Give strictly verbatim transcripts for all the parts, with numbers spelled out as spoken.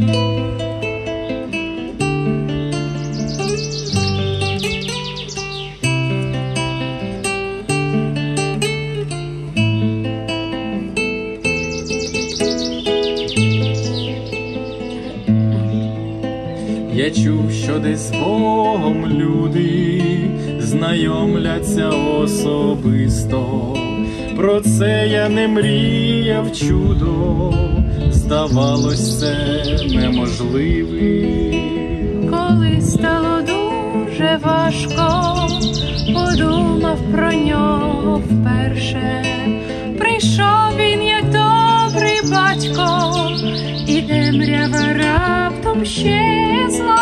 Я чув, що десь з Богом люди знайомляться особисто. Про це я не мріяв чудо, здавалось, це неможливим. Коли стало дуже важко, подумав про нього вперше. Прийшов він, як добрий батько, і темрява раптом щезла.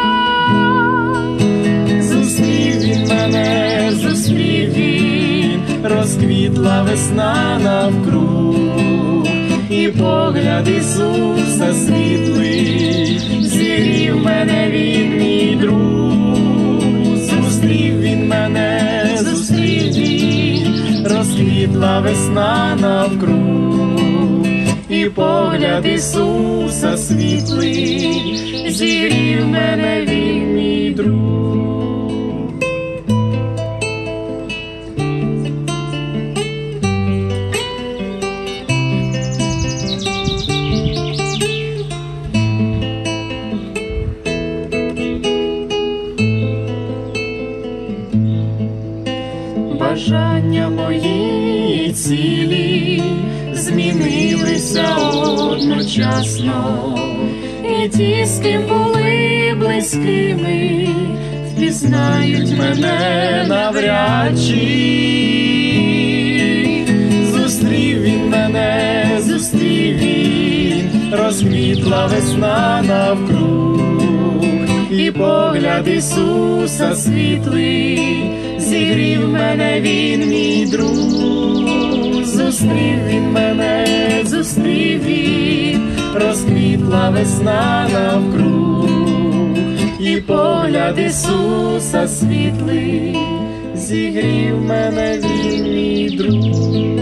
Зустрів він мене, зустрів він, розквітла весна навкруг, і погляд Ісуса світлий, зігрів мене він, мій друг. Зустрів він мене, зустрів він, розквітла весна навкруг, і погляд Ісуса світлий, зігрів мене він, мій друг. Бажання мої цілі змінилися одночасно, і ті, з ким були близькими, впізнають мене навряд чи. Зустрів він мене, зустрів він, розквітла весна навкруг, і погляд Ісуса світлий, зігрів мене він, мій друг. Зустрів він мене, зустрів він, розквітла весна навкруг, і погляд Ісуса світлий, зігрів мене він, мій друг.